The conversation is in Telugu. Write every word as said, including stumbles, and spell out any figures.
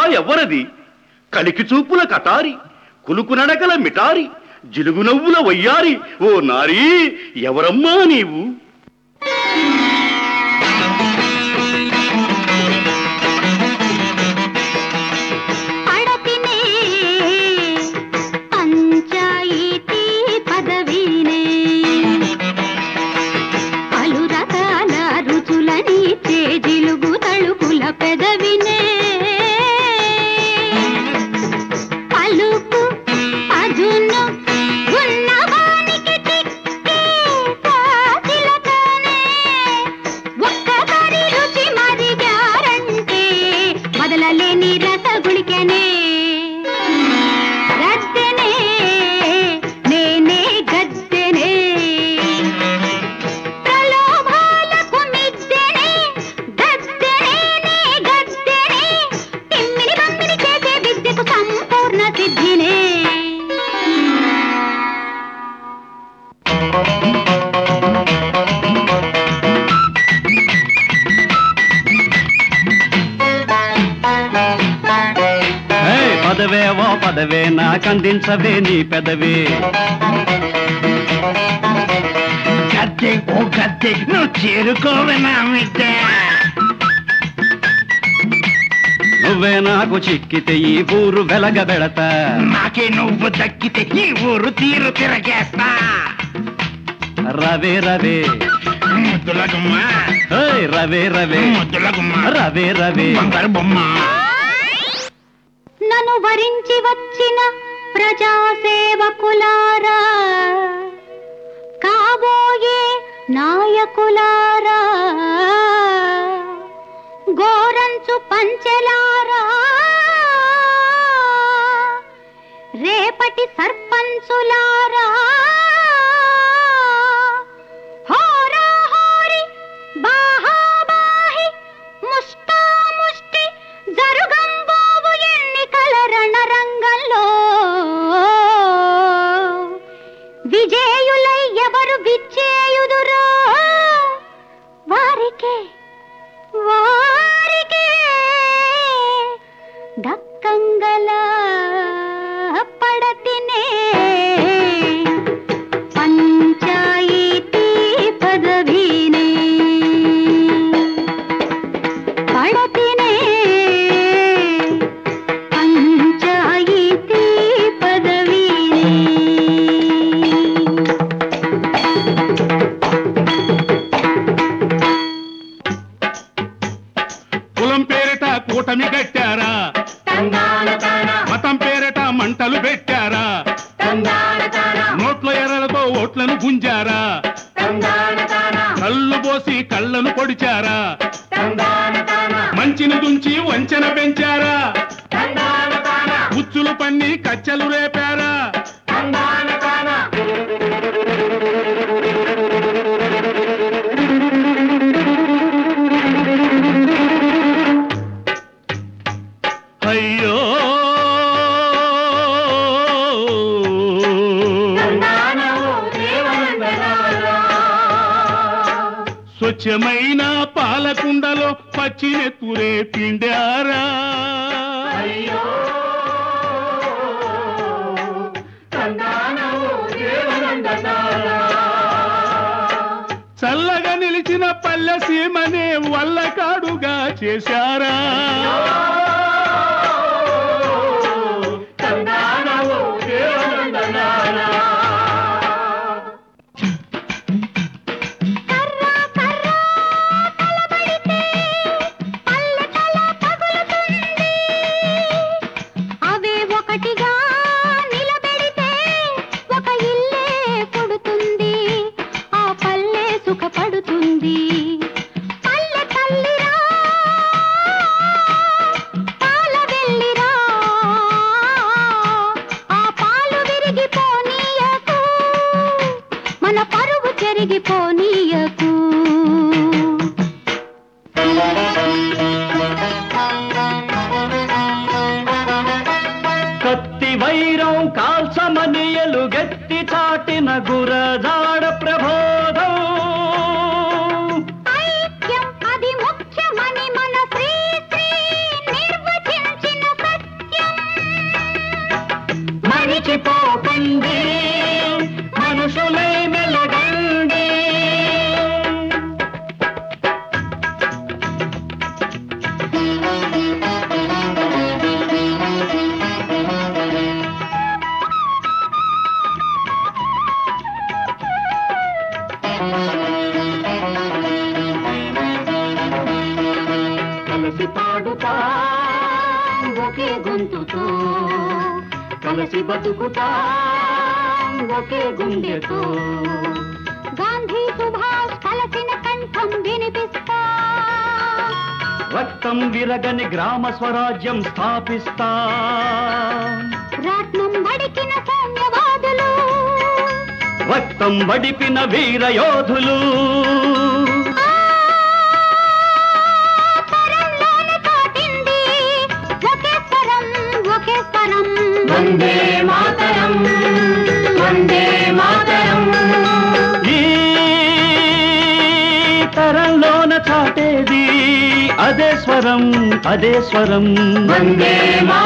ఎవ్వరది? కలికి చూపుల కటారి, కులుకు నడకల మిటారి, జిలుగు నవ్వుల వయ్యారి, ఓ నారీ ఎవరమ్మా నీవు? పదవేవో పదవే నాకందించవే నీ పెదవే. గద్దె ఓ గద్దె నువ్వు చేరుకోవే నా మిద్దె. నువ్వే నాకు చిక్కితే ఈ ఊరు వెలగబెడతా, నాకే నువ్వు దక్కితే ఈ ఊరు తీరు తిరగేస్తా. రవే రవే ముద్దులగుమ్మ, రవే రవే ముద్దులగుమ్మ, రవే రవే బంగారు బొమ్మ. నన్ను వరించి వచ్చిన ప్రజాసేవకులారా, కాబోయే నాయకులారా, గోరంచు పంచెలారా, రేపటి సర్పంచులారా, హోరా హోరి బాహాబాహి ముష్టాముష్టి జరుగంబోవు ఎన్నికల రణరంగంలో విజేయులై ఎవరు విచ్చేయుదురో వారికే వారికే దక్కంగల పడతినే పంచాయతీ పదవినే. పడతినే పంచాయతీ పదవినే. కులం పేరిట కూటమి కట్టారా, మతం పేరిట మంటలు పెట్టారా, నోట్ల ఎర్రలతో ఓట్లను గుంజారా, కళ్ళు పోసి కళ్ళను పొడిచారా, మంచిని దుంచి వంచన పెంచారా, ఉచ్చులు పన్ని కచ్చలు రేపారా. అయ్యో స్వచ్ఛమైన పాలకుండలో పచ్చినెత్తురే పిండారా. చల్లగా నిలిచిన పల్లె సీమనే వల్లకాడుగా చేశారా. చెరిగిపోనీయకు. కత్తి వైరం కాల్చమని ఎలుగెత్తి చాటిన గురజాడ ప్రబోధం. ఐక్యం అది ముఖ్యమని మన శ్రీ శ్రీ నిర్వచించిన మరిచిపోకండి మనుషులై మెలగండి. కలిసి పాడుతా ఒకే గొంతుతో, కలిసి బతుకుతా ఒకే గుండెతో. గాంధీ సుభాష్ కలసిన కంఠం వినిపిస్తా, రక్తం విరగని గ్రామ స్వరాజ్యం స్థాపిస్తా. రాట్నం వడికిన సౌమ్యవాదులు, రక్తం వడిపిన వీర యోధులు. తరంలోని చాటింది ఒకే స్వరం, ఒకే స్వరం. వందే మాతరం వందే మాతరం. ఈ తరంలోన చాటేది అదే స్వరం, అదే స్వరం. వందే మాతరం.